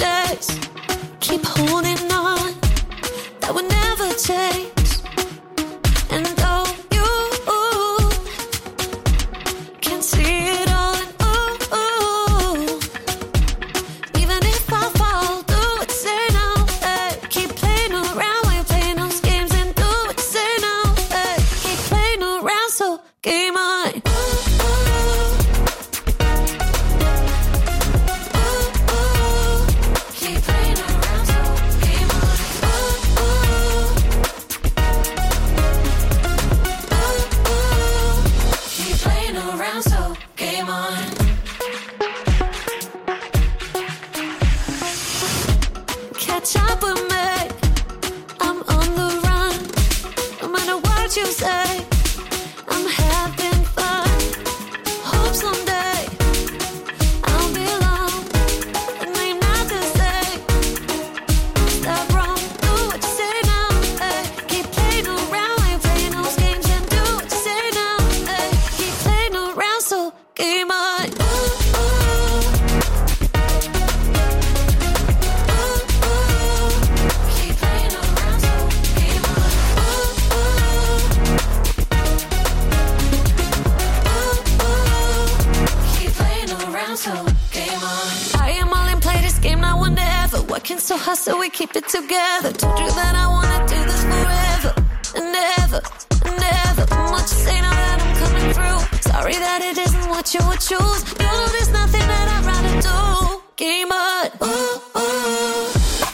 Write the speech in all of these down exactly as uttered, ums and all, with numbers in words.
days. Keep holding on, that would never change. And though you can't see it all, and ooh, ooh, even if I fall, do what you say now. Hey, keep playing around while you're playing those games, and do what you say now. Hey, keep playing around, so game on. Catch up with me, I'm on the run. No matter what you say, I'm having fun. Hope someday I'll be alone and I'm not the same. Stop wrong, do what you say now. Hey, keep playing around while you're playing those games, and do what you say now. Hey, keep playing around, so game on. So game on. I am all in, play this game, not one to ever. Working so hard so we keep it together. Told you that I wanna do this forever and ever and ever. What you say now that I'm coming through? Sorry that it isn't what you would choose. You know there's nothing that I'd rather do. Game on. Ooh, ooh.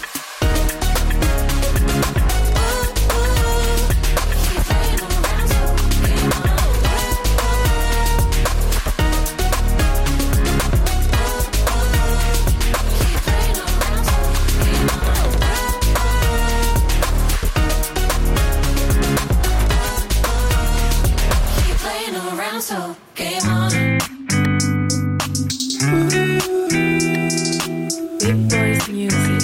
So game on. Big Boys Music.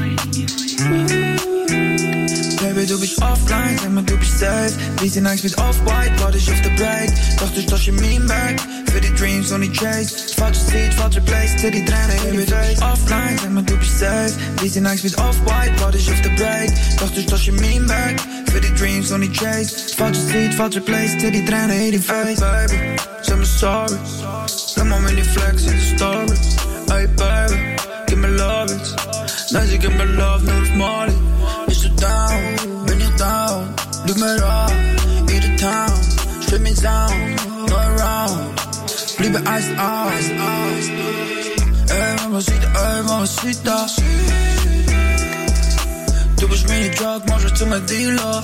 Baby, du bist offline, sag mal, du bist safe. Wir sind eins mit Off-White, warte ich auf der Break. Doch du stehst in meinem Bag, für die Dreams und die Chase. Falsche Seat, falsche Place, zu die Tränen in die Face. Offline, sag mal, du bist safe. Wir sind eins mit Off-White, warte ich auf der Break. Doch du stehst in meinem Bag, für die Dreams und die Chase. Falsche Seat, falsche Place, zu die Tränen in die Face. Hey, baby, sag mir sorry. Sag mal, wenn die Flex in die Story. Hey, baby, gib mir love it. Nein, sie gib mir love, nur auf Molly. Bist du down, bin ich down. Look mir an, in the town. Strip me down, go around. Bliebe iced out. Ey, mamacita, ey, mamacita. Du bist meine Drug, mach ich zu meinem Dealer.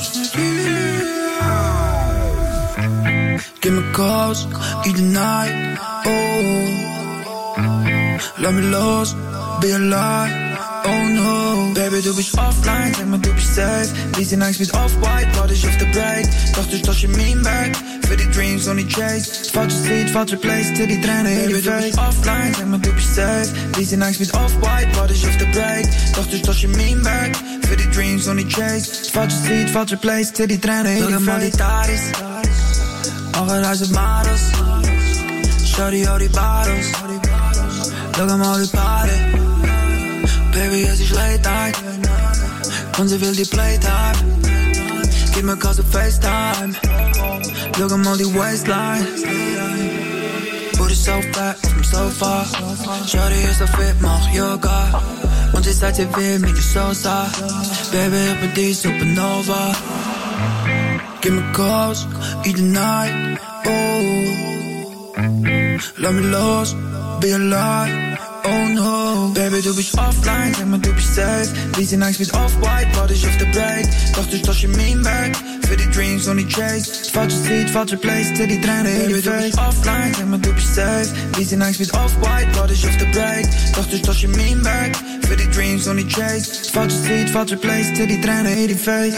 Give me calls, in the night, oh. Lass mich los, be alive, oh no. Baby, du bist offline, sag mal, du bist safe. Wir sind eins mit Off-White, warte ich auf der Break. Doch du stehst in meinem Bag, für die Dreams und die Chase. Falsche Seat, falsche Place, zu die Tränen in die Face. Baby, du bist offline, sag mal, du bist safe. Wir sind eins mit Off-White, warte ich auf der Break. Doch du stehst in meinem Bag, für die Dreams und die Chase. Falsche Seat, falsche Place, zu die Tränen in die Face. Auch reise Models, shawty all die bottles. Look am all die Party. Baby, es ist late night und sie will die Playtime. Gib mir Cause FaceTime. Look am all die Waistline. Booty so fat auf dem Sofa. Shawty ist so fit, mach Yoga. Und sie sagt, sie will mich die Sosa. Baby, ich bin die Supernova. Give me calls, in the night, oh. Lass mich los, be alive, oh no. Baby, du bist offline, sag mal, du bist safe. Wir sind eins mit Off-White, warte ich auf der Break. Doch du stehst in meinem Bag, für die Dreams und die Chase. Falsche Seat, falsche Place, zu die Tränen in die Face. Baby, du bist offline, sag mal, du bist safe. Wir sind eins mit Off-White, warte ich auf der Break. Doch du stehst in meinem Bag, für die Dreams und die Chase. Falsche Seat, falsche Place, zu die Tränen in die Face.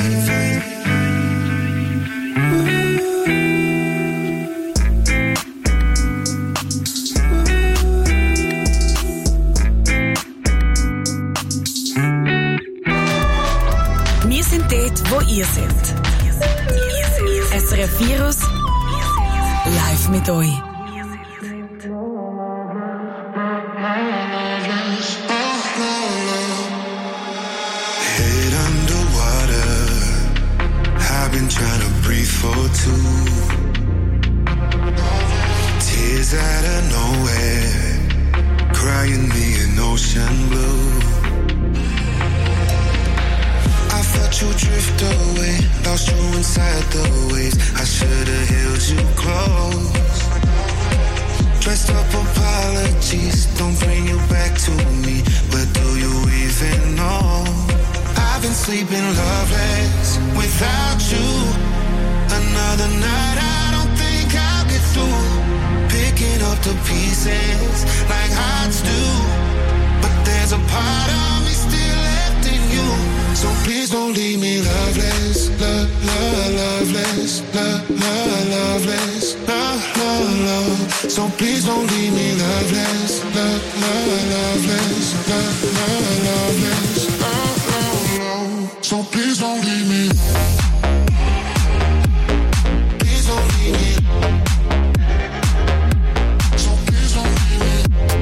Wo ihr seid. S R F Virus live mit euch. Oh, for two. Tears out of nowhere, crying me an ocean blue. I felt you drift away, lost you inside the waves. I should've held you close. Dressed up apologies, don't bring you back to me. But do you even know? I've been sleeping loveless without you. Another night I don't think I'll get through. Picking up the pieces like hearts do. But there's a part of me still left in you. So please don't leave me loveless, love, love, loveless, love, love, loveless, love, love, love. So please don't leave me loveless, love, love, loveless, love, love, loveless, love, love, love. So please don't leave me. Please don't leave me. So please don't leave me.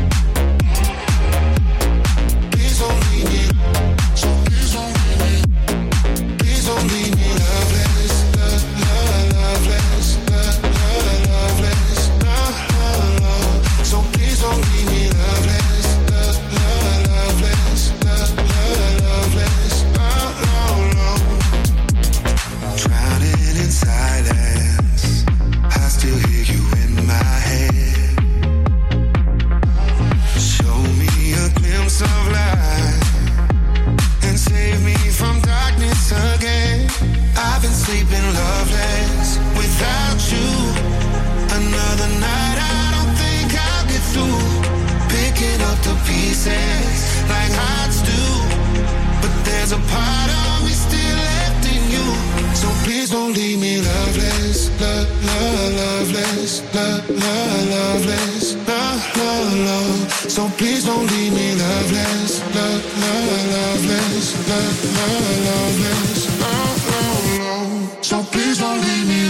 Please don't leave me. So please don't leave me. Please don't leave me loveless, love, love, loveless, love, love, loveless, love, love, love. So please don't leave me loveless, love, love, loveless, love, love, loveless, love, love, love. Drowning in silence, I still hear you in my head. Show me a glimpse of light and save me from darkness again. I've been sleeping loveless without you. Another night I don't think I'll get through. Picking up the pieces like hearts do. But there's a part of me still left in you. So please don't leave me loveless, love, love, loveless, love, love, loveless, love, love, love. So please don't leave me loveless, love, love, loveless, love, love, loveless, love, love, love. So please don't leave me.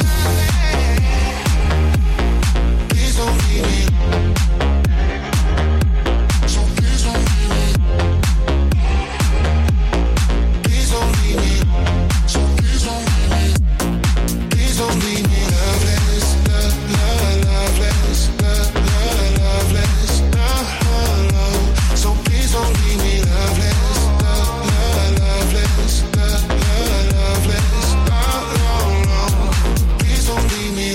Please don't leave me. So please don't leave me. Please don't leave me. So please don't leave me. Please don't leave me loveless, love, love, loveless, love, love, loveless, love, love, love. So please don't leave me loveless, love, love, loveless, love, love, loveless, love, love, love. Please don't leave me.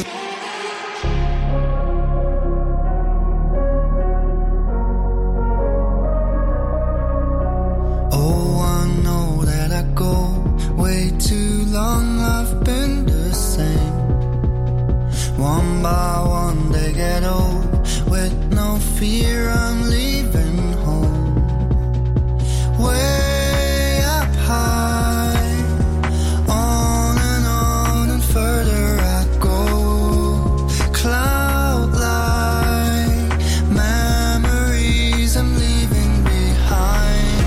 Oh, I know that I go way too long. I've been the same. One by one they get old. With no fear I'm leaving home. Way up high, on and on and further I go. Cloud like memories I'm leaving behind.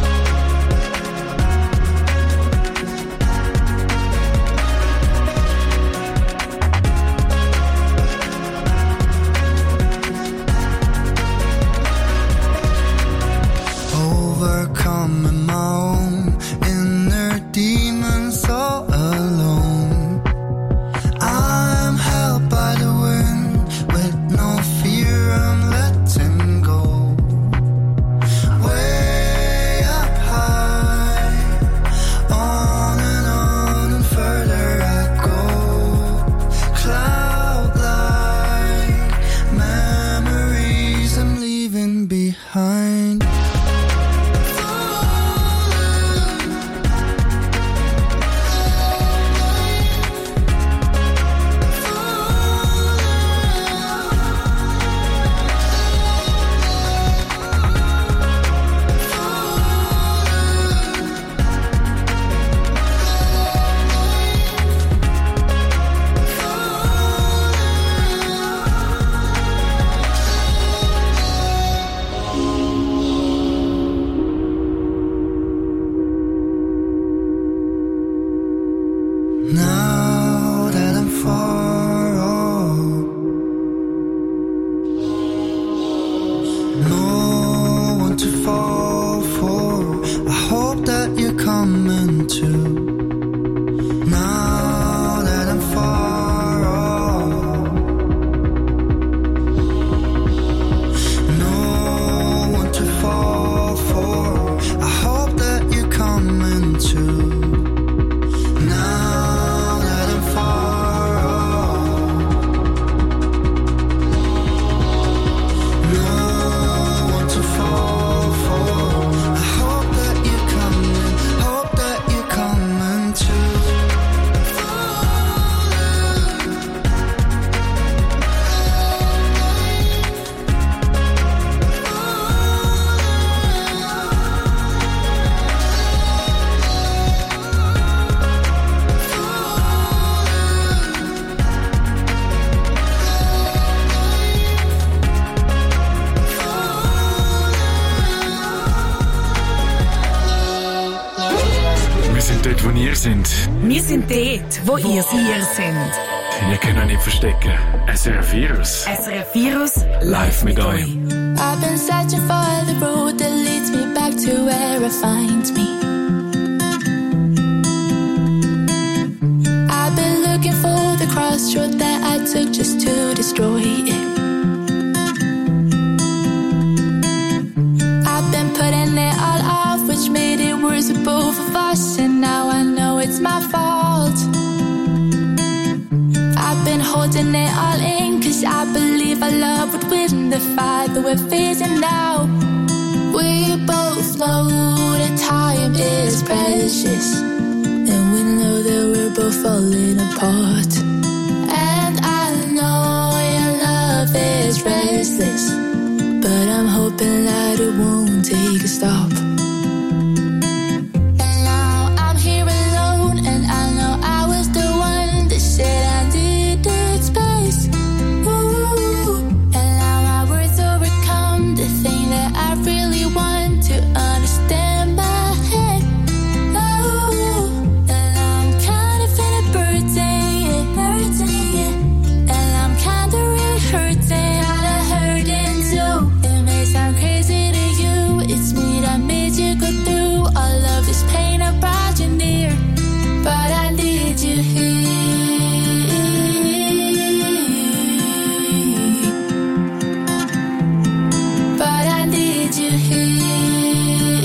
Overcoming my own inner demons all alone. I'm held by the wind with no fear I'm letting go. Way up high, on and on and further I go. Cloud like memories I'm leaving behind. Falling sind dort, wo ihr seid. Wir sind dort, wo ihr seid. Ihr könnt euch nicht verstecken. S R F Virus. S R F Virus live mit euch. I've been searching for the road that leads me back to where it finds me. I've been looking for the crossroad that I took just to destroy it. I've been putting it all off, which made it worse for both of us, and now I know it's my fault. I've been holding it all in, cause I believe our love would win the fight that we're facing now. We both know that time is precious, and we know that we're both falling apart. And I know your love is restless, but I'm hoping that it won't take a stop. And now I'm here alone, and I know I was the one that said I needed space. Ooh. And now my words overcome the thing that I really want to understand my head. Oh, and I'm kind of feeling burdened, yeah, burdened, yeah. And I'm kind of really hurting, kinda hurting too. It may sound crazy to you, it's me that made you go through all of this pain. I brought you near, but I need you here. But I need you here.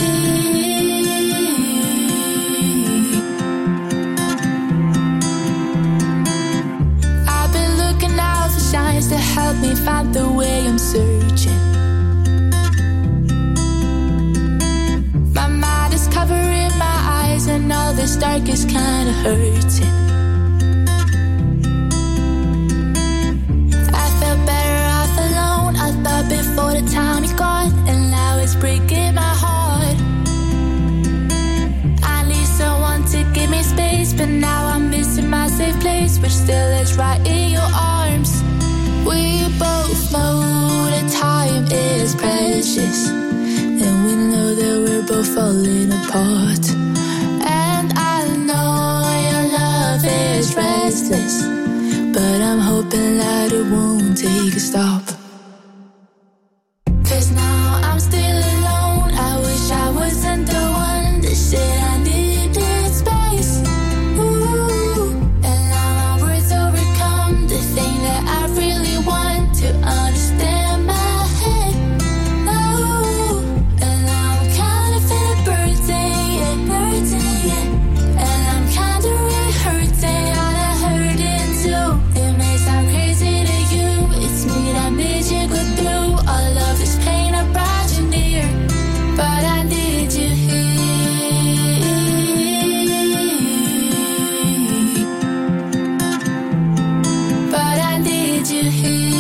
I've been looking out for signs to help me find the way I'm searching. My mind is covering my eyes, and all this dark is kinda hurting. I felt better off alone, I thought before the time you gone, and now it's breaking my heart. I need someone to give me space, but now I'm missing my safe place, which still is right in your arms. We both know that time is precious, and we know that we're both falling apart. And I know your love is restless, but I'm hoping that it won't take a stop. Cause now I'm still alone, I wish I wasn't the one that said I needed space. Ooh. And now my words overcome the thing that I really want to understand my head. Oh, and now I'm kind of feeling burdened, yeah, burdened, yeah. And I'm kind of really hurting, kinda hurting too. It may sound crazy to you, it's me that made you go through all of this pain. I brought you near, but I need you here. But I need you here.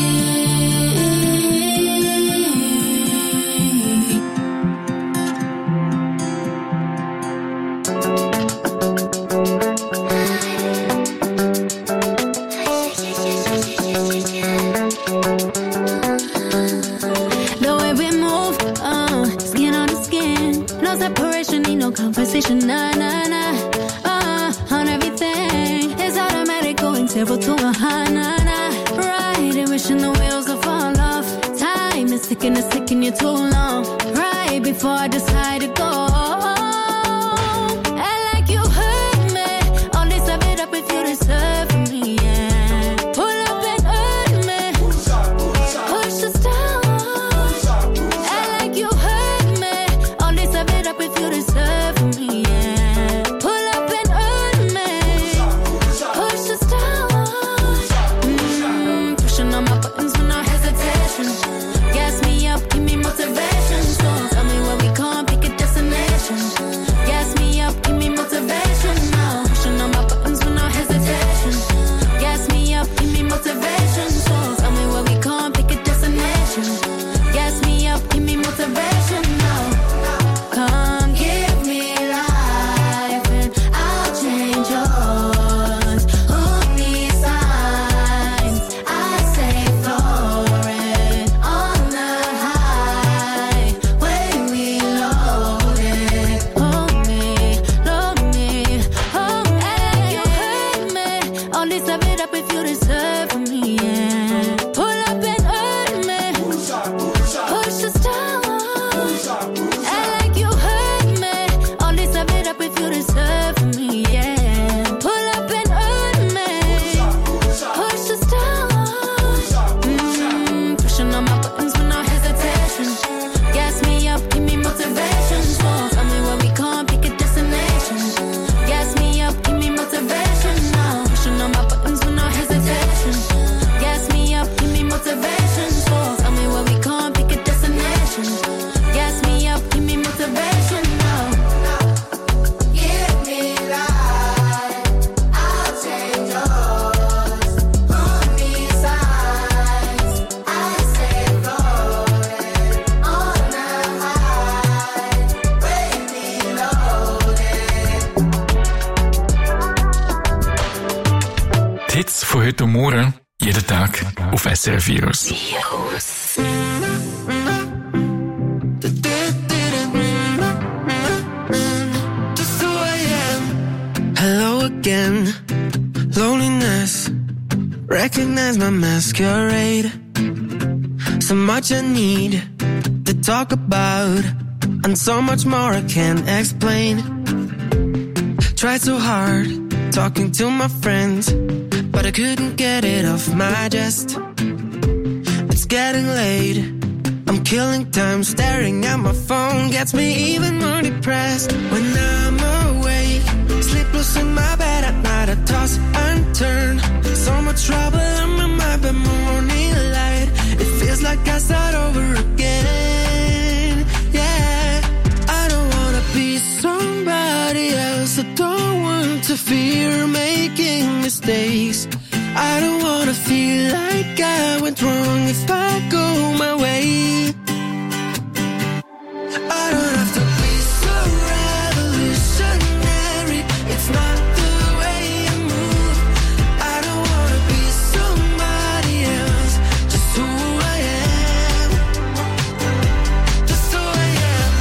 The way we move, uh, skin on the skin. No separation, need no conversation, nah, nah, nah. Uh, on everything, it's automatic, going zero to a high, nah, nah. Riding, wishing the wheels will fall off. Time is ticking, it's taking you too long. Right before I decide to go. And like you hurt me, all this I've been up if you deserve me, yeah. Pull up and hurt me, push us down. And like you hurt me, all this I've been up if you deserve me, yeah. Pull up and hurt me, push us down. Mm, pushing on my buttons with no hesitation. Gas me up, give me motivation. So tell me where we going, pick a destination. Hits von heute Morgen, jeden Tag auf S R F Virus. Hello again, loneliness. Recognize my masquerade. So much I need to talk about, and so much more I can't explain. Tried so hard talking to my friends, but I couldn't get it off my chest. It's getting late, I'm killing time. Staring at my phone gets me even more depressed. When I'm awake, sleepless in my bed at night, I toss and turn. So much trouble on my mind, but morning light, it feels like I start over again. Yeah, I don't wanna be somebody else. I don't want to fear making mistakes. I don't wanna feel like I went wrong if I go my way. I don't have to be so revolutionary. It's not the way you move. I don't wanna be somebody else. Just who I am. Just who I am.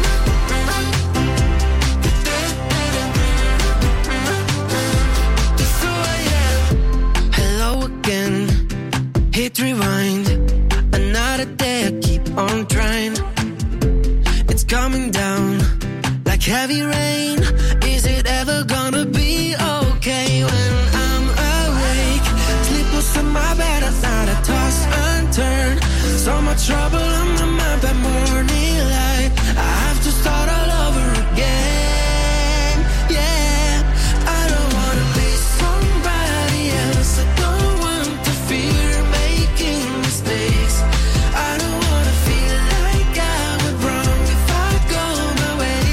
Just who I am. Hello again. Hit rewind. Another day I keep on trying. It's coming down like heavy rain. Is it ever gonna be okay when I'm awake? Sleepless in my bed at night, I toss and turn. So much trouble on my mind by morning light. I have to start all over again. Yeah, I don't wanna be somebody else. I don't want to fear making mistakes. I don't wanna feel like I went wrong if I go my way.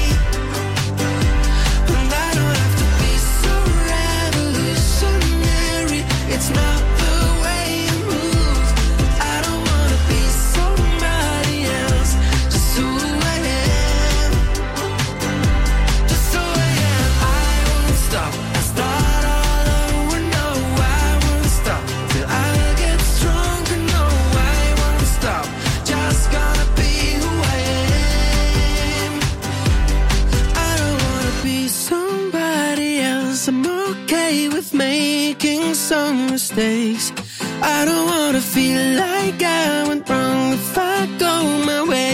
And I don't have to be so revolutionary. It's not the way you move. I don't wanna be somebody else. Just who I am. Just who I am. I won't stop. I start all over. No, I won't stop till I get stronger. No, I won't stop. Just gonna be who I am. I don't wanna be somebody else. I'm okay with making some mistakes. I don't wanna feel like I went wrong if I go my way.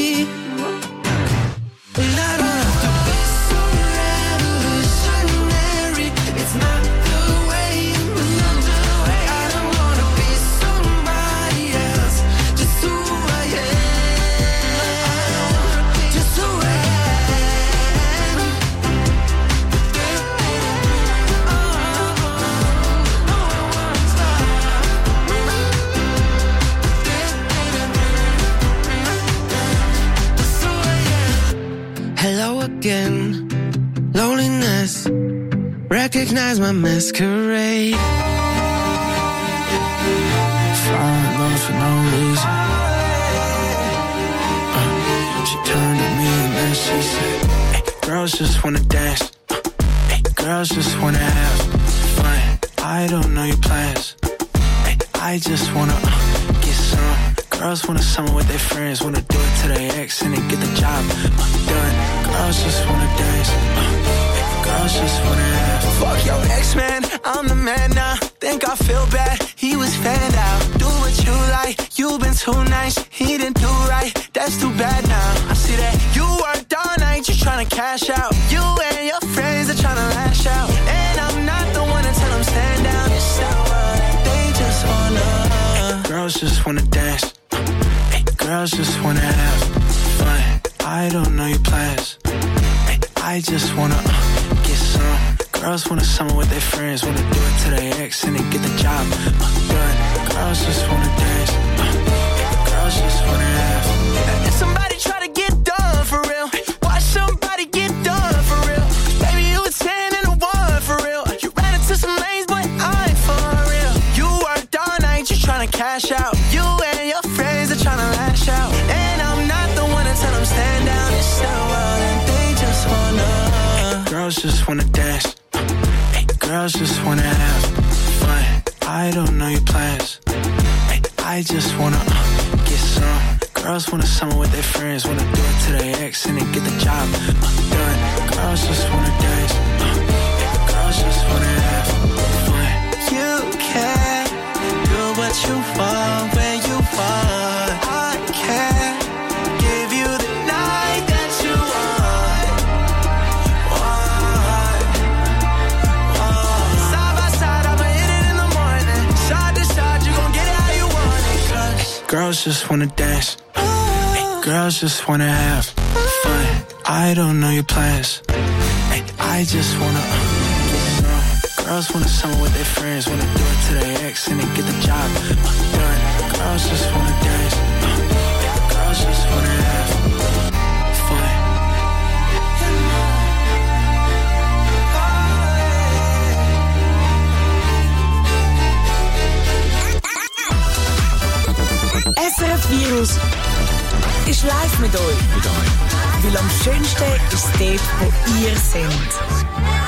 And I don't have to be so revolutionary. It's not the way you move. I don't wanna be somebody else. Just who I am. Just who I am. Oh, no, I won't stop. Just who I am. Hello again, loneliness. Recognize my masquerade. Fall in love for no reason. Uh, she turned to me and then she said, hey, girls just wanna dance. Uh, hey, girls just wanna have fun. I don't know your plans. Hey, I just wanna uh, get some. Girls wanna summer with their friends, wanna do it to their ex and then get the job uh, done. Girls just wanna dance. Uh, hey, girls just wanna have fun. Fuck your ex, man, I'm the man now. Think I feel bad, he was fanned out. Do what you like, you've been too nice. He didn't do right, that's too bad now. I see that you worked all night, you tryna cash out. You and your friends are tryna lash out. And I'm not the one to tell them stand down. It's not what they just wanna. Girls just wanna dance. Hey, girls just wanna have fun. I don't know your plans. Hey, I just wanna uh, get some. Girls wanna summer with their friends, wanna do it to their ex and then get the job uh, done. Girls just wanna dance. Uh, hey, girls just wanna have fun. If somebody try to get done for real, watch somebody get done for real. 'Cause baby, you a ten and a one for real. You ran into some lanes, but I ain't for real. You worked all night, you tryna cash out. You and your friends are tryna lash out. And I'm not the one to tell them stand down. It's not what and they just wanna. Girls just wanna dance. Hey, girls just wanna have I don't know your plans. Hey, I just wanna uh, get some. Girls wanna summer with their friends, wanna do it to their ex and then get the job uh, done. Girls just wanna dance. Uh, yeah, girls just wanna have fun. You can do what you want when you want. I can give you the night that you want. Want, want. Side by side, I'ma hit it in the morning. Side to side, you gon' get it how you want it. Cause girls just wanna dance. Hey, girls just wanna have fun. I don't know your plans. Hey, I just wanna uh, get some. Girls wanna summer with their friends, wanna do it to their ex and then get the job uh, done. Girls just wanna dance. Uh, yeah, girls just wanna have fun. S R F Virus ist live mit euch. Mit euch. Weil am schönsten ist dort, wo ihr seid.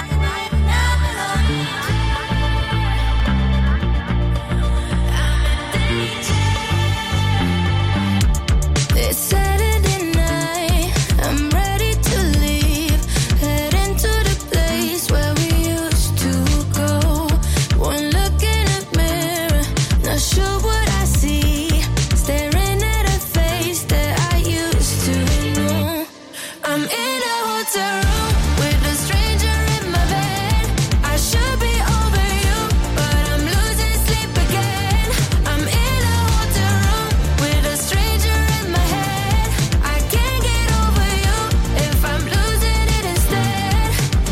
It's Saturday night, I'm ready to leave. Heading to the place where we used to go. One look in the mirror, not sure what I see. Staring at a face that I used to know. I'm in a hotel room with a stranger in my bed. I should be over you, but I'm losing sleep again. I'm in a hotel room with a stranger in my head. I can't get over you if I'm losing it instead.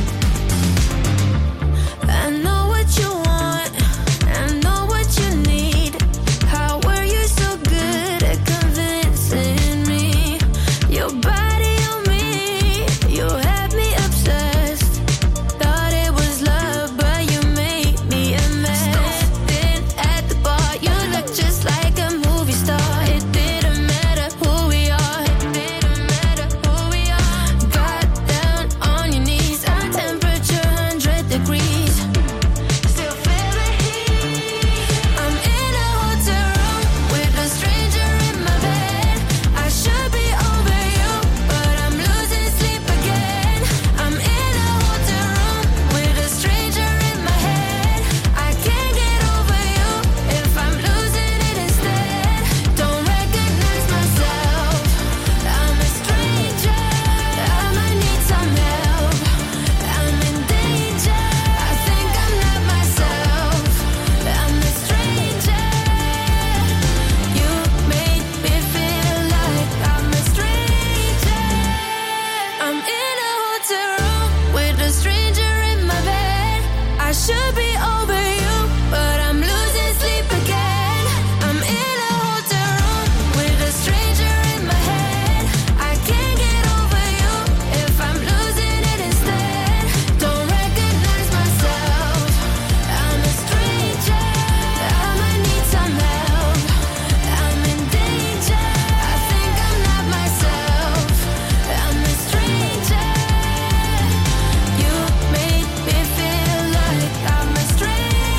I know what you want, I know what you need. How were you so good at convincing me? Your body on me, you had me obsessed. Thought it was love, but you made me a mess. Then at the bar, you look just like a movie star. It didn't matter who we are, it didn't matter who we are. Got down on your knees, our temperature one hundred degrees. Still feel the heat. I'm in a hotel room with a stranger in my bed. I should be over you, but I'm losing sleep again. I'm in a hotel room with a stranger in my head. I can't get over you if I'm losing it instead. Don't recognize myself, I'm a stranger. I might need some help, I'm in danger. I think I'm not myself, I'm a stranger. You made me feel like I'm a stranger. I'm in a hotel room with a stranger in my bed. I should be over you, but I'm losing sleep again. I'm in a hotel room with a stranger in my head. I can't get over you if I'm losing it instead. Don't recognize myself, I'm a stranger. I might need some help, I'm in danger. I think I'm not myself, I'm a stranger. You made me feel like I'm a stranger.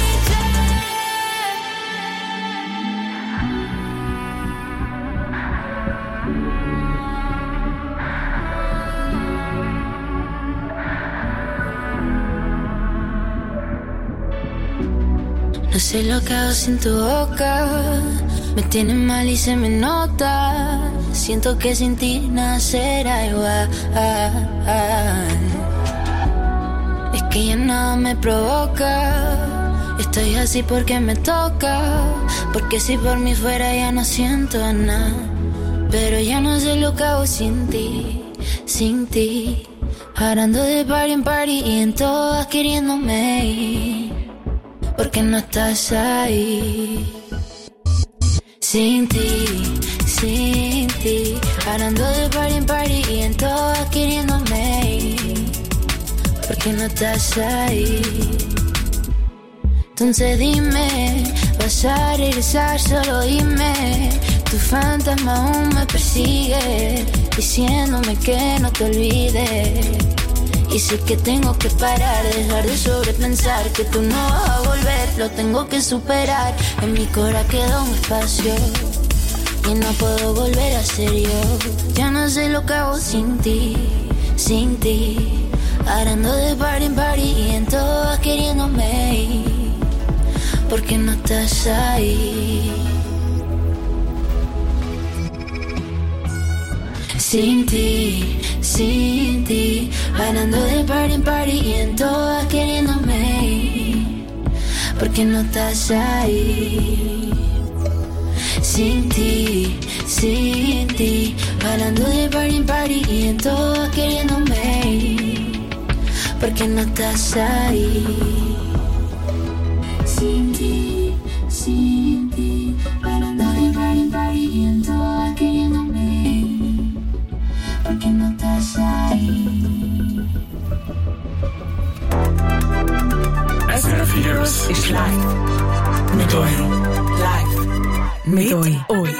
No sé lo que hago sin tu boca, me tienes mal y se me nota. Siento que sin ti nada será igual. Es que ya nada me provoca. Estoy así porque me toca. Porque si por mí fuera ya no siento nada. Pero ya no sé lo que hago sin ti, sin ti. Parando de party en party y en todas queriéndome ir. Porque no estás ahí. Sin ti, sin ti. Parando de party en party y en todas queriéndome ir. Porque no estás ahí. Entonces dime, ¿vas a regresar? Solo dime. Tu fantasma aún me persigue, diciéndome que no te olvides. Y sé que tengo que parar, dejar de sobrepensar que tú no vas a volver, lo tengo que superar. En mi cora queda un espacio y no puedo volver a ser yo. Ya no sé lo que hago sin ti, sin ti. Ahora ando de party en party y en todas queriéndome ir, porque no estás ahí. Sin ti, sin ti, parando de party en party y en todas queriéndome ir, porque no estás ahí. Sin ti, sin ti, parando de party en party y en todas queriéndome ir, porque no estás ahí. Sin ti, sin ti, parando de party en party y en todas queriéndome ir, porque no estás ahí. S R F Heroes is live. Met Oi. Live. Met Oi. Oi.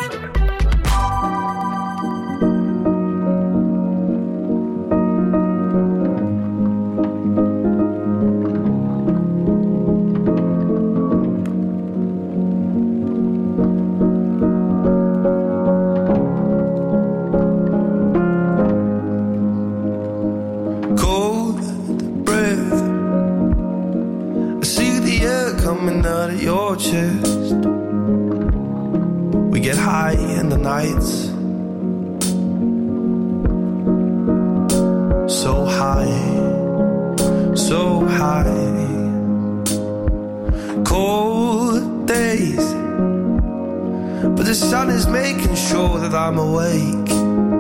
I'm awake,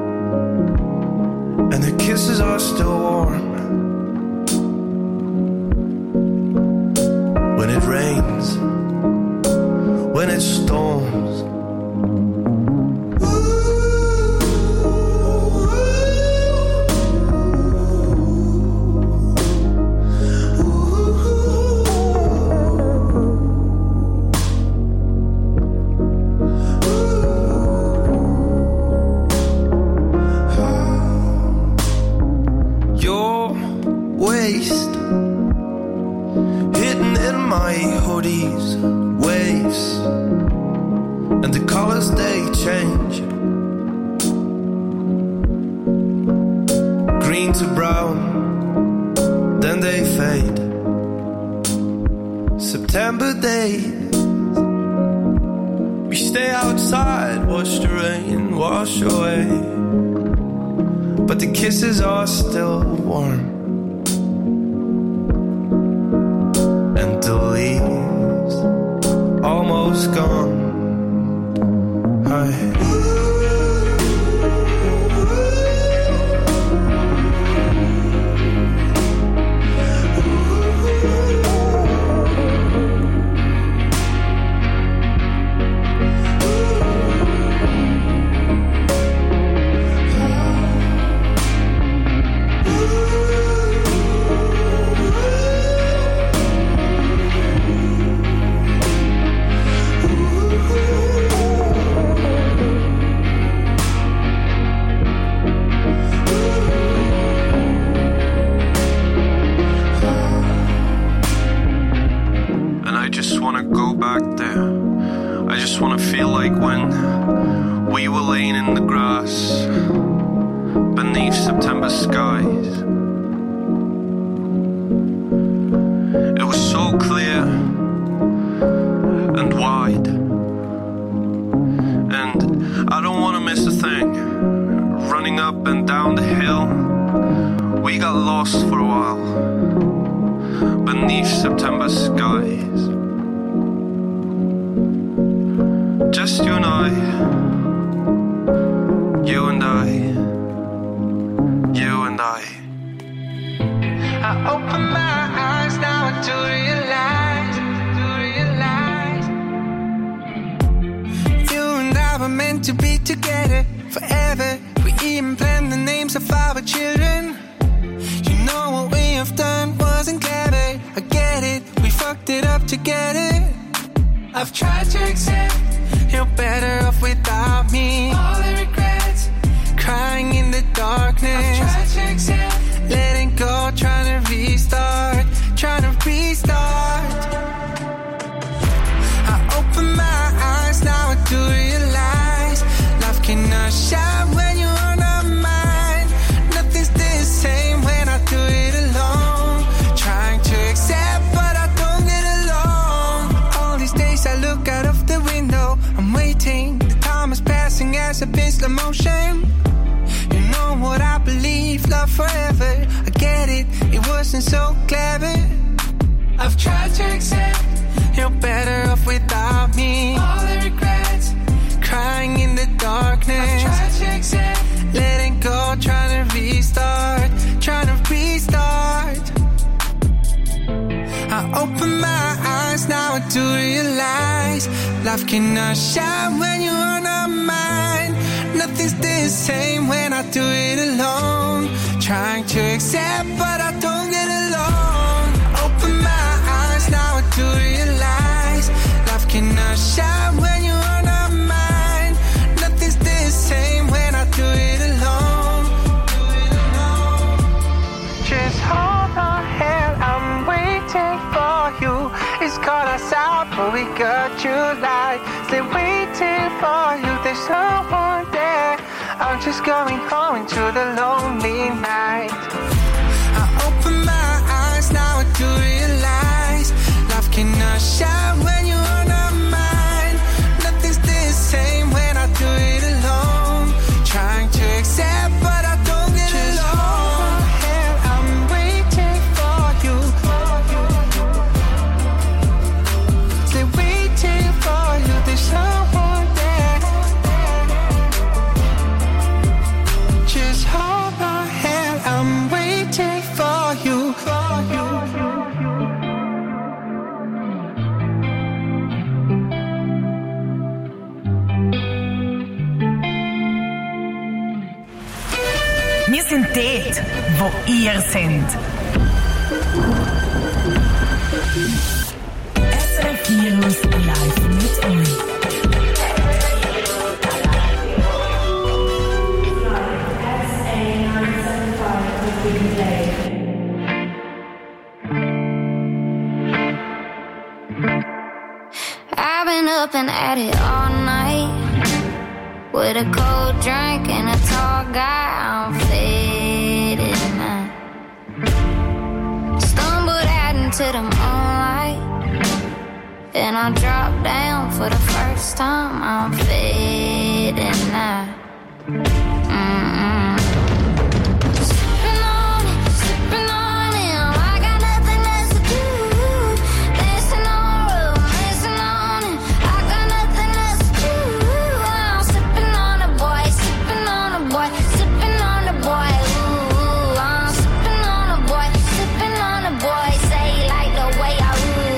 and her kisses are still warm. When it rains, when it storms, September days, we stay outside, watch the rain wash away, but the kisses are still warm, and the leaves almost gone. I letting go, try forever. I get it, it wasn't so clever. I've tried to accept you're better off without me. All the regrets, crying in the darkness. I've tried to accept letting go, trying to restart, trying to restart. I open my eyes, now I do realize life cannot shine when you're on our mind. Nothing's the same when I do it alone. Trying to accept, but I don't get along. Open my eyes, now I do realize life cannot shine when you're on our mind. Nothing's the same when I do it alone. Just hold on, hell, I'm waiting for you. It's caught us out, but we got you like. Still waiting for you, there's someone there. I'm just going home into the lonely night. I open my eyes, now I do realize life cannot shine when you're on our mind. Nothing's the same when I do it alone. Trying to accept, but I don't get just along. Hell, I'm waiting for you. Still waiting for you, there's someone there. Just hold my hand, I'm waiting for you, for you. Wir sind dort, wo ihr seid. S R F Virus live mit euch. I've been up and at it all night with a cold drink and a tall guy. I'm faded now. Stumbled out into the moonlight and I dropped down for the first time. I'm faded now. Mm-mm. Sipping on it, sipping on it. I got nothing else to do. Dancing on the road, dancing on it. I got nothing else to do. I'm sipping on the boy, sipping on the boy, sipping on the boy. Ooh, I'm sipping on the boy, sipping on the boy. Say he like the way I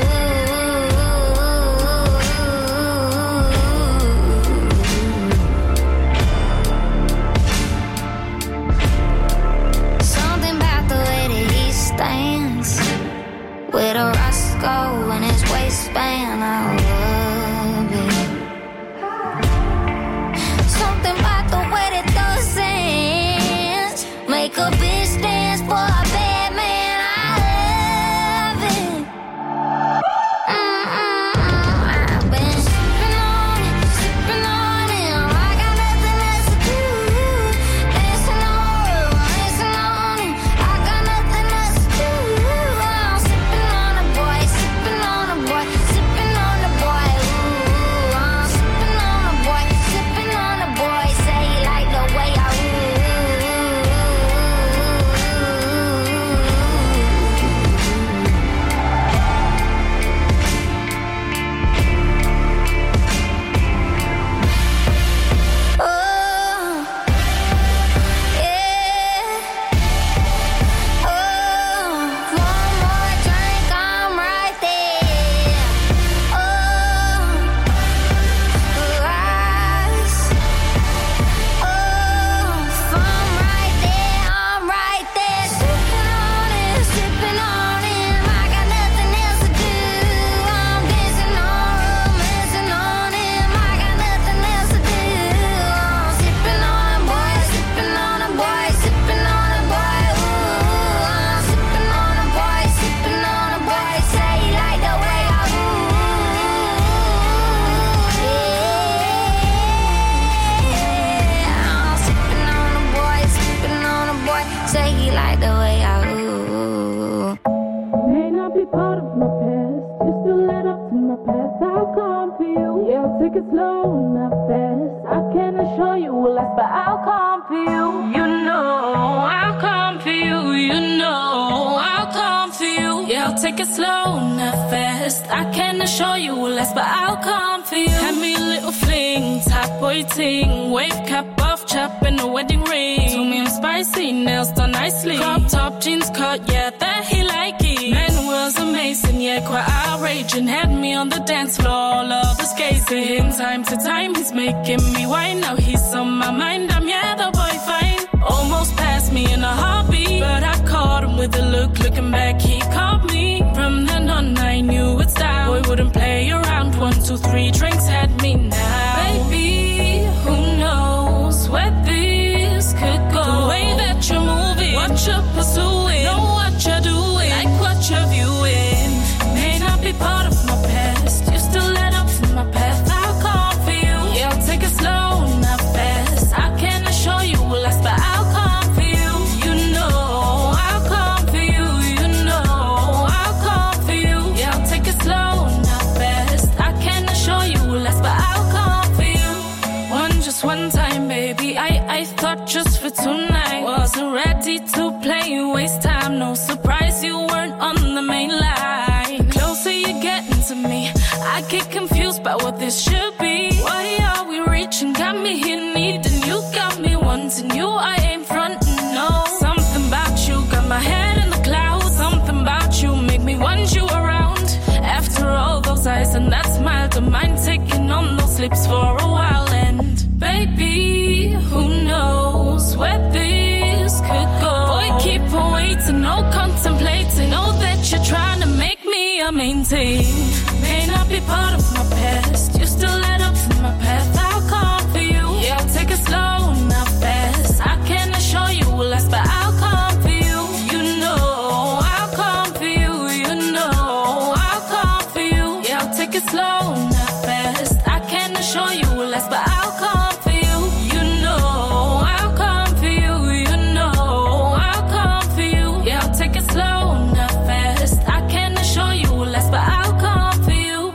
something about the way that he stands with a Roscoe in his waistband. I love it. Something about the way that those hands make a bitch dance for a bad man. I love it. Mm-mm-mm. I've been sipping on it, sipping on it. I got nothing else to do. Dancing on the road, dancing on it. I got nothing else to do. I'm sipping on the boy, sipping on the boy, sipping on the boy. Ooh, I'm sipping on the boy, sipping on the boy. Say he like the way I take it slow, not fast. I can assure you will last, but I'll come for you. You know I'll come for take it slow, not fast. I can assure you will last, but I'll come for you. Have me a little fling, top boy ting, wave cap off, chop in a wedding ring. To me I'm spicy, nails done nicely. Crop top, jeans cut, yeah, that he like it. Man was amazing, yeah, quite outraging. Had me on the dance floor, all others gazing. Time to time he's making me whine. Now he's on my mind, I'm yeah the boy fine. Almost passed me in a heartbeat, but I caught him with a look. Looking back, he caught me. From then on, I knew it's down. Boy wouldn't play around. One, two, three drinks had me now. Baby, who knows where this could go? The way that you're moving, what you're pursuing, know what you're doing, like what you're viewing. May not be part of my past, you still let up from my path. I'll come for you. Yeah, I'll take it slow, not fast. I can assure you will last, but I'll come for you. You know I'll come for you. You know I'll come for you. Yeah, I'll take it slow, not fast. I can assure you will last, but I'll come for you. One, just one time, baby. I, I thought just for tonight. Wasn't ready to play, waste time. No surprise you weren't on the main line. The closer you're getting to me, I get confused by what this should be. Why are we reaching? Got me here needing you, got me wanting you. I ain't frontin', no. Something about you got my head in the clouds. Something about you make me want you around. After all those eyes and that smile, don't mind taking on those lips for a while. And baby, who knows where this could go? Boy, keep on waiting, no contemplating. Know that you're trying to make me a main thing. May not be part of my past, you still let up from my path. I'll come for you. Yeah, I'll take it slow, not fast. I can assure you will last, but I'll come for you. You know I'll come for you. You know I'll come for you. Yeah, I'll take it slow, not fast. I can assure you will last, but I'll come for you. You know I'll come for you. You know I'll come for you. Yeah, I'll take it slow, not fast. I can assure you will last, but I'll come for you.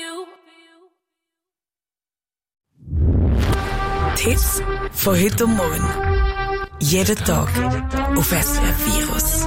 Die Hits von heute und morgen. Jeden Tag auf S R F Virus.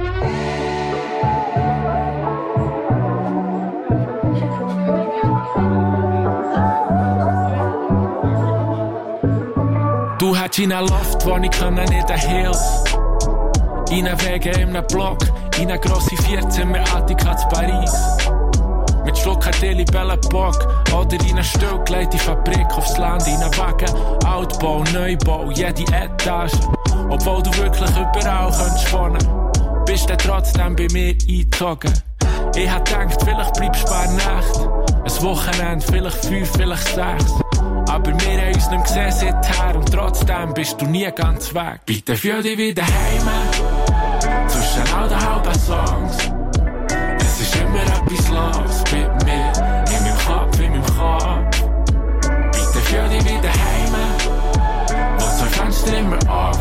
Du hättest in einer Loftwohnung können in den Hills. In einem Wege in einem Block, in einer grossen Vierzimmer Attika zu Paris. Mit Schluckadeli Bellenbock oder in einer stillgelegten Fabrik aufs Land. In einem Wagen, Altbau, Neubau, jede Etage. Obwohl du wirklich überall könntest wohnen, bist du trotzdem bei mir eingezogen. Ich hab gedacht, vielleicht bleibst du ein Nacht. Ein Wochenende, vielleicht fünf, vielleicht sechs. Aber wir haben uns nicht gesehen seither und trotzdem bist du nie ganz weg. Bitte fühl dich wieder heim, zwischen all den halben Songs. Es ist immer etwas los mit mir, in meinem Kopf, in meinem Kopf. Bitte fühl dich wieder heim, wo zwei Fenster immer auf.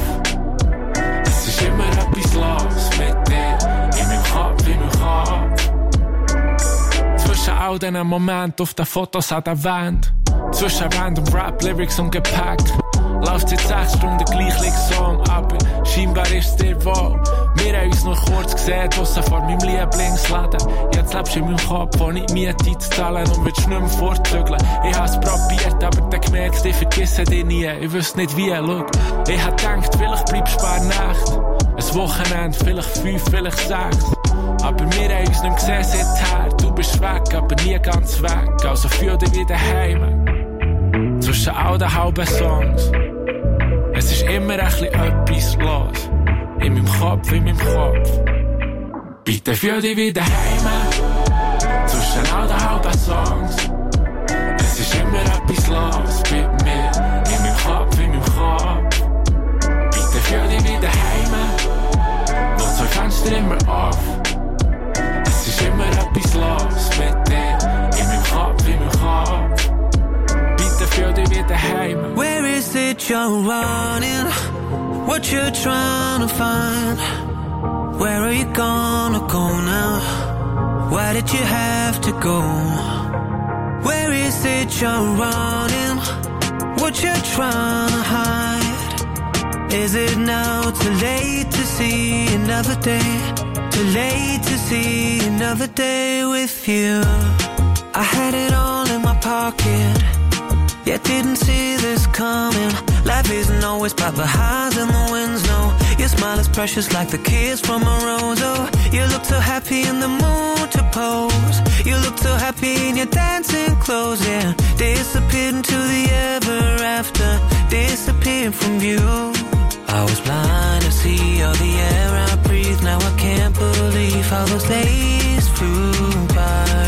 Es ist immer etwas los mit dir, in meinem Kopf, in meinem Kopf. Zwischen all diesen Momenten auf den Fotos an der Wand, zwischen random Rap, Lyrics und Gepäck, läuft seit sechs Stunden gleich Song, aber scheinbar ist es dir wohl. Wir haben uns noch kurz gesehen, draussen vor meinem Lieblingsladen. Jetzt lebst du in meinem Kopf, wo ich die Miete zu zahlen und willst nicht mehr fortzügeln. Ich hab's probiert, aber dann gemerkt, ich vergesse dich nie. Ich wüsste nicht wie, schau. Ich hab gedacht, vielleicht bleibst du ein paar Nächte. Ein Wochenende, vielleicht fünf, vielleicht sechs. Aber wir haben uns nicht gesehen seither. Du bist weg, aber nie ganz weg. Also fühl dich wieder heim. Zwischen all den halben Songs. Es ist immer ein bisschen etwas los. In meinem Kopf, in meinem Kopf. Bitte fühl dich wieder heim. Zwischen all den halben Songs. Es ist immer etwas los mit mir. In meinem Kopf, in meinem Kopf. Bitte fühl dich wieder heim. Wo zwei Fenster immer auf. Es ist immer etwas los mit dir. In meinem Kopf, in meinem Kopf. Feel dich wieder heim. Where is it you're running? What you trying to find? Where are you gonna go now? Why did you have to go? Where is it you're running? What you trying to hide? Is it now too late to see another day? To too late to see another day with you. I had it all in my pocket, yet didn't see this coming. Life isn't always about the highs and the winds, no. Your smile is precious like the kiss from a rose. Oh, you look so happy in the mood to pose. You look so happy in your dancing clothes, yeah. Disappeared into the ever after, disappeared from view. I was blind to see all the air I breathe. Now I can't believe how those days flew by.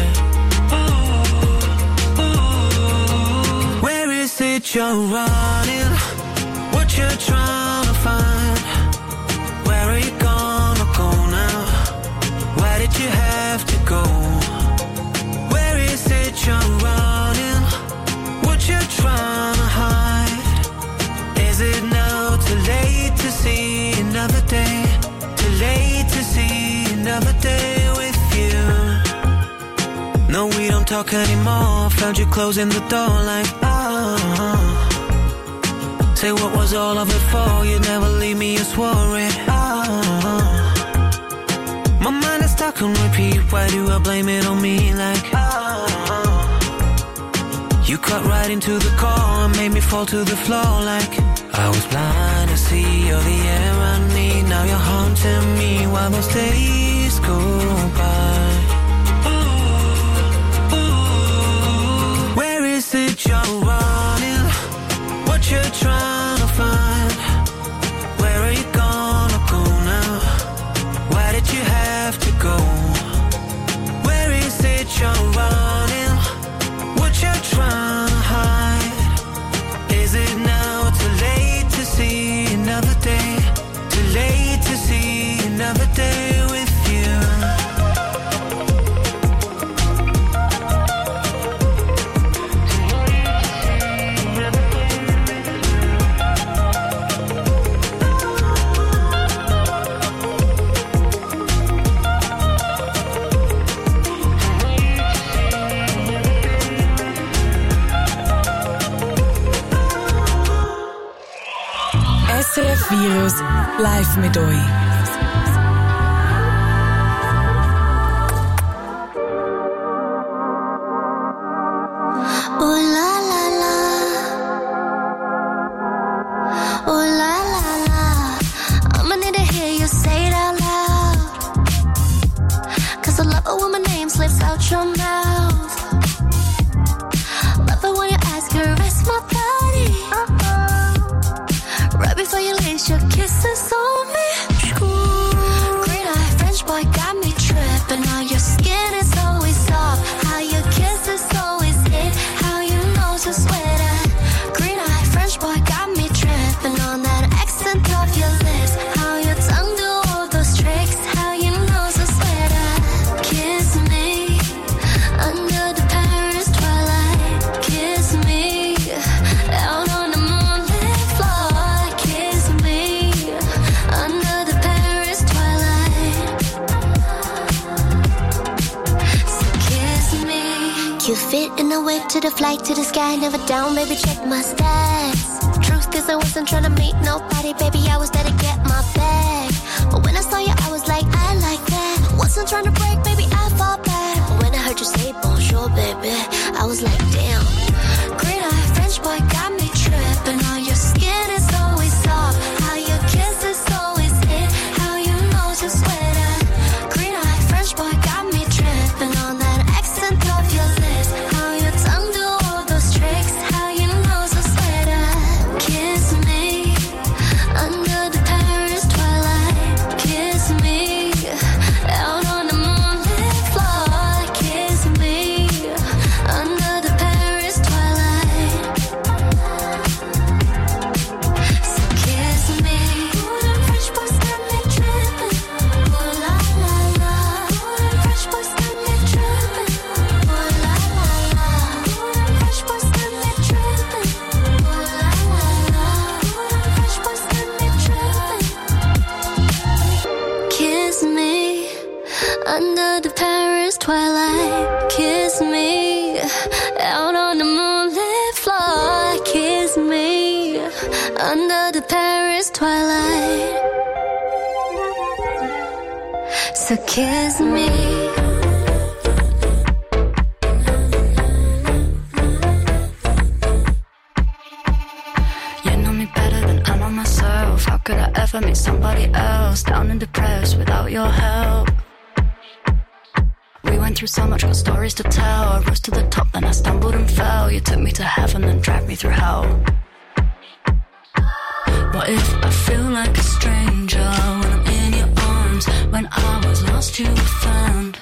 Where is it you're running? What you're trying to find? Where are you gonna go now? Why did you have to go? Where is it you're running? What you're trying to hide? Is it now too late to see another day? Too late to see another day with you? No, we don't talk anymore. Found you closing the door like, oh. Say what was all of it for? You'd never leave me, you swore it. Oh. My mind is stuck on repeat. Why do I blame it on me like, oh. You cut right into the core and made me fall to the floor like I was blind to see all the air I need. Now you're haunting me while those days go by. Where is it you're running? What you're trying to find? Where are you gonna go now? Why did you have to go? Where is it you're running? What you're trying to hide? Is it now too late to see another day? Too late to see another day with you? S R F Virus live mit euch. Oh la la la, oh la la la. I'ma need to hear you say it out loud, 'cause I love it when my name slips out your mouth. Love it when you ask her, rest my body. Uh-oh. Right before you lace your kisses on me. Green eye French boy got me tripping. How your skin is always soft, how your kiss is always hit, how your nose is sweater. Green eye French boy got me tripping on that accent of your lips, how your tongue do all those tricks, how your nose is sweater. Kiss me under the Paris twilight. Kiss me out on the moonlit floor. Kiss me under the Paris twilight. So kiss me. You fit in the whip to the flight to the sky. Never down, baby, check my stats. Truth is I wasn't trying to meet nobody, baby, I was there to get my bag. But when I saw you, I was like, I like that. Wasn't trying to break, baby, I fall back. But when I heard you say bonjour, baby, I was like, damn. Green eye French boy got me tripping. How your skin is always soft, how your kiss is always hit, how your nose is sweater. Green eye French boy got me tripping on that accent of your lips, how your tongue do all those tricks, how your nose is sweater. Kiss me under the Paris twilight. Kiss me out on the moonlit floor. Kiss me under the Paris twilight. So kiss me. Ooh, them French boys got me tripping. Ooh la la la. Ooh, them French boys got me tripping. Ooh la la la. Ooh, them French boys got me tripping. Ooh la la la. Ooh, them French boys got me tripping. Kiss me under the Paris twilight. Kiss me out on the moonlit floor. Kiss me under the Paris twilight. So kiss me. How could I ever meet somebody else down and depressed without your help? We went through so much, got stories to tell. I rose to the top, then I stumbled and fell. You took me to heaven, then dragged me through hell. What if I feel like a stranger when I'm in your arms? When I was lost, you were found.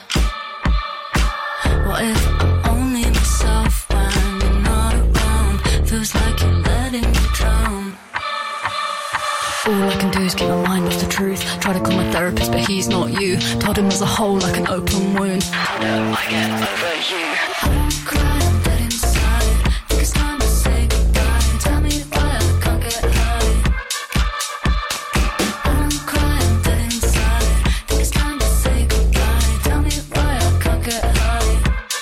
What if I'm only myself when you're not around? Feels like you're letting me drown. All I can do is keep my mind off the truth. Try to call my therapist, but he's not you. Told him there's a hole like an open wound. How do I get over you? I don't cry, I'm dead inside. Think it's time to say goodbye. Tell me why I can't get high. I don't cry, I'm dead inside. Think it's time to say goodbye. Tell me why I can't get high.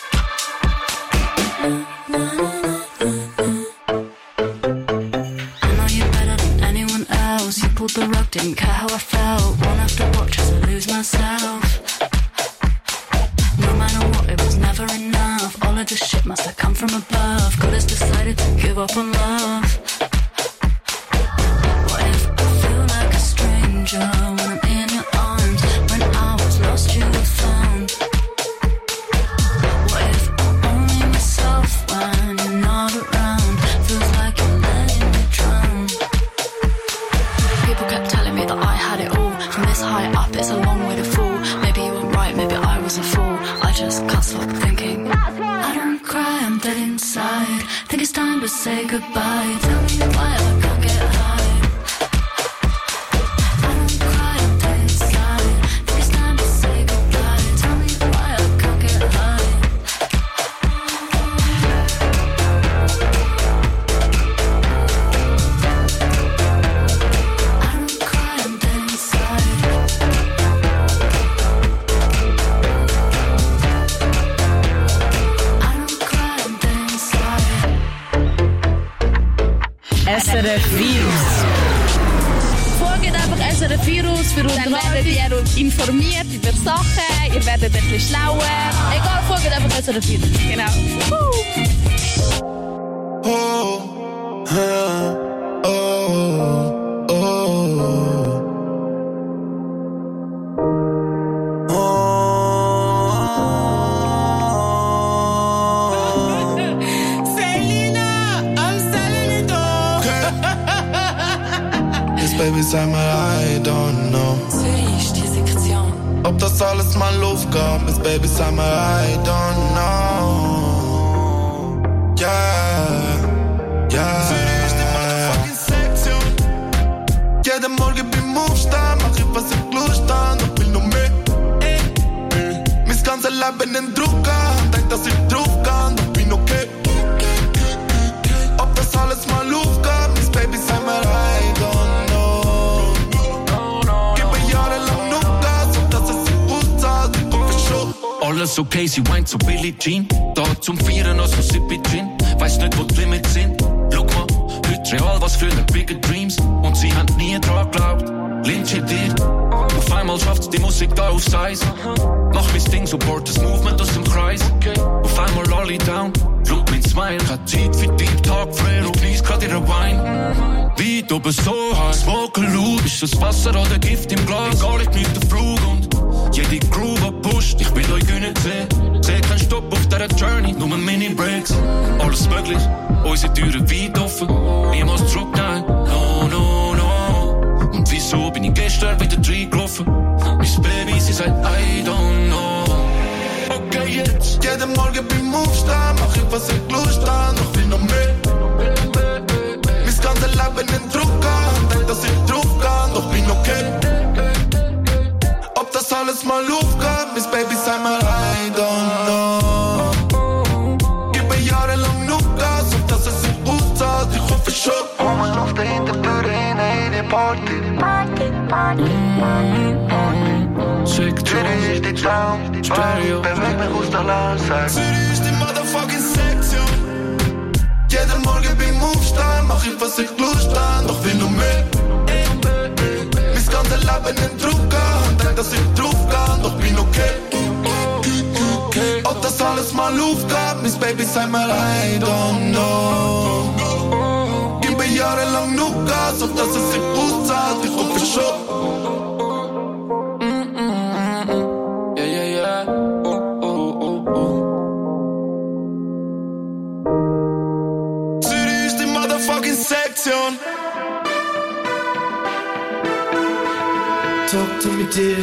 I know you better than anyone else. You pulled the rug, didn't care how I felt. Won't have to watch as I lose myself. No matter what, it was never enough. All of this shit must have come from above. God has decided to give up on love. What if I feel like a stranger when I'm in your arms? When I was lost, you were found. What if I'm only myself when you're not around? Feels like you're letting me drown. People kept telling me that I had it all. From this high up, it's a long way to fall. Maybe you were right, maybe I was a fool. I just can't stop thinking. I don't cry, I'm dead inside. Think it's time to say goodbye. Tell me why I can't get high. I don't cry, I'm dead inside. Think it's time to say goodbye. Tell me why I can't get high. I don't cry, I'm dead inside. I don't cry, I'm dead inside. S R F Virus. Folgt einfach S R F Virus für Unterhaltung. Dann werdet ihr informiert über Sachen, ihr werdet ein bisschen schlauer. Egal, folgt einfach S R F Virus. Genau. Oh, huh, oh, oh, oh. Selena, I'm selling it all. Yes, baby, sag mal, I don't know. Ob das alles mal Luft gab, Miss Baby, sag mal, I don't know. Yeah, yeah. City ist die motherfucking Sektion. Jeden Morgen beim Aufstehen mach ich, was ich Lust an, doch will noch mehr. Mein ganzes Leben in Druck an, denk, dass ich drauf kann, doch bin okay. Ob das alles mal Luft gab, Miss Baby, sag mal, I don't know. Gebe jahrelang nur Gas, und das ist sich gut zahlt, ich komm für schon. Alles okay, sie weint so Billie Jean. Da zum Vieren aus so Sippy Gin. Weiss nicht, wo die Limits sind. Schau mal, heute real, was früher Bigger Dreams. Und sie haben nie dran geglaubt. Lynch dir. Auf einmal schafft die Musik da auf Size. Mach mein Ding, support das Movement aus dem Kreis. Auf einmal alle down. Schau mein Smile, hat Zeit für Deep Talk, Frere und Please, grad ihre Wein. Weit oben so heiß, smoken loud. Ist das Wasser oder Gift im Glas? Egal, ich nicht den Flug und jede Groove, die pusht, ich will euch gönnen sehen. Seh keinen Stopp auf dieser Journey, nur Mini-Breaks. Alles möglich, unsere Türen weit offen. Niemals zurück, nein, no, no, no. Und wieso bin ich gestern wieder reingelaufen? Miss Baby, sie sagt, I don't know. Okay, jetzt. Jeden Morgen beim Aufstehen mach ich, was ich Lust an, doch will noch mehr. Mein ganzes Leben in Druck an, denk, dass ich drauf kann, doch bin okay. Ob das alles mal aufgeht, Miss Baby, sag mal, I don't know. Gebe jahrelang nur Gas, ob das es sich gut zahlt, ich hoffe schon. Vamos auf der Hintertür in eine Party. Party, Party, Party, Party. City ist die Town, Stereo. beweg mich aus der Laser. City ist die motherfucking Sektion. Jeden Morgen beim Aufstehen mach ich, was ich Lust an, doch will noch mehr. Mein ganzes Leben in Druck an, denk, dass ich drauf kann, alles mal aufgab, mis Baby sagt mir I don't know. Gib mir jahrelang nur Gas, auf dass es sich auszahlt, ich hoffe schon. Yeah, yeah, yeah. Oh, oh, oh, oh. Zürich ist die motherfucking Sektion. Talk to me, dear.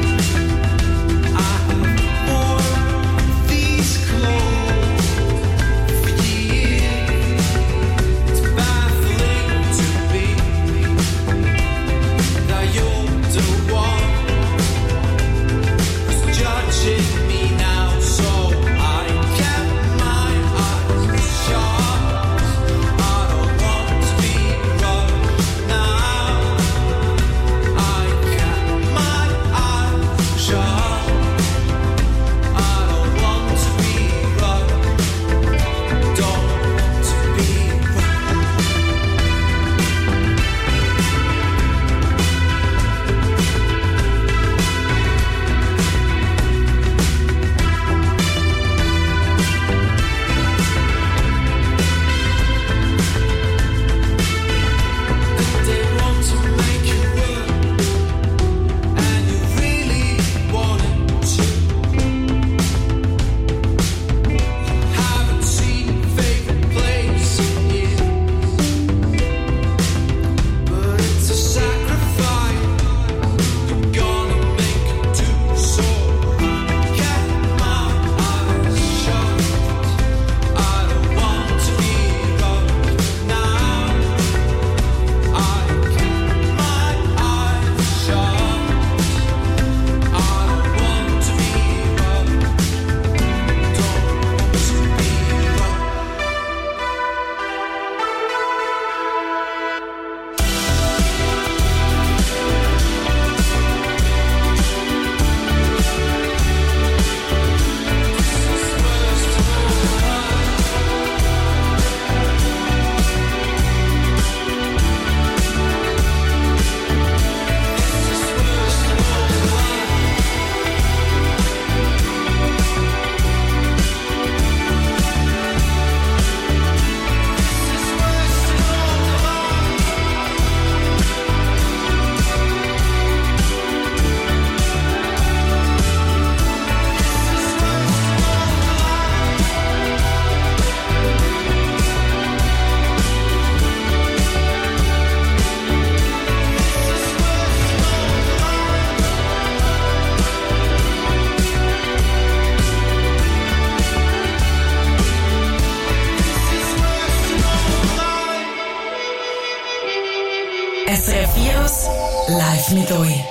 S R F Virus live mit euch.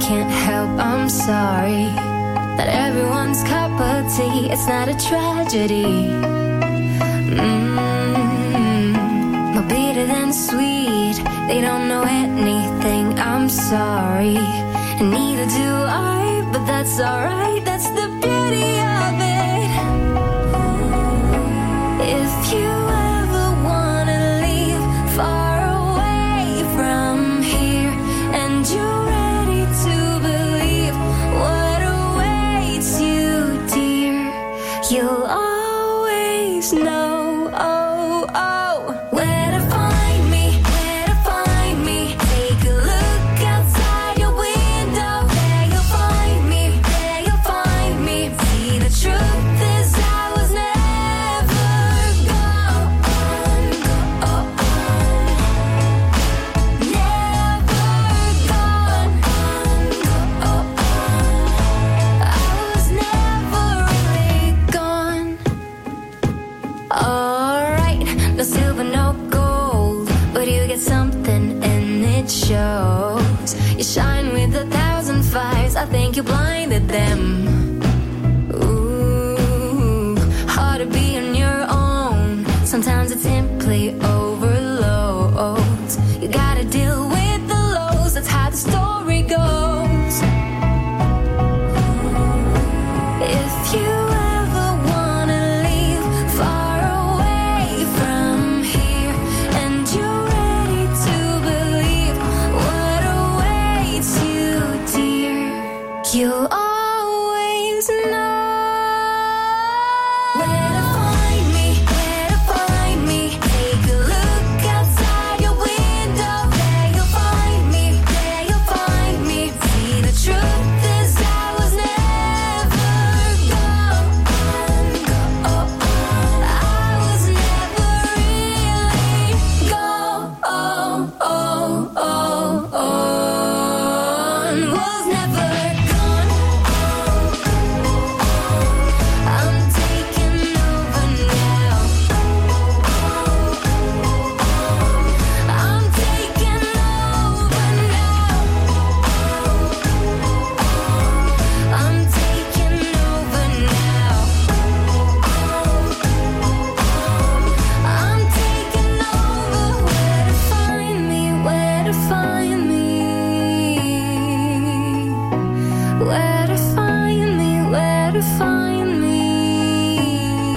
can't help, I'm sorry. That everyone's cup of tea, it's not a tragedy. Mm-hmm. More bitter than sweet, they don't know anything, I'm sorry. And neither do I, but that's alright, that's the beauty of it. If you ever wanna leave far away from here, and you're ready to believe what awaits you, dear, you'll always know, oh, oh, where to find me, where to find me. Take a look outside your window, there you'll find me, there you'll find me. See, the truth is I was never gone, gone, never gone, gone. I was never really gone. Alright, no silver, no gold, but you get something and it shows. You shine with a thousand fires, I think you blinded them. Ooh, hard to be on your own, sometimes it's simply over.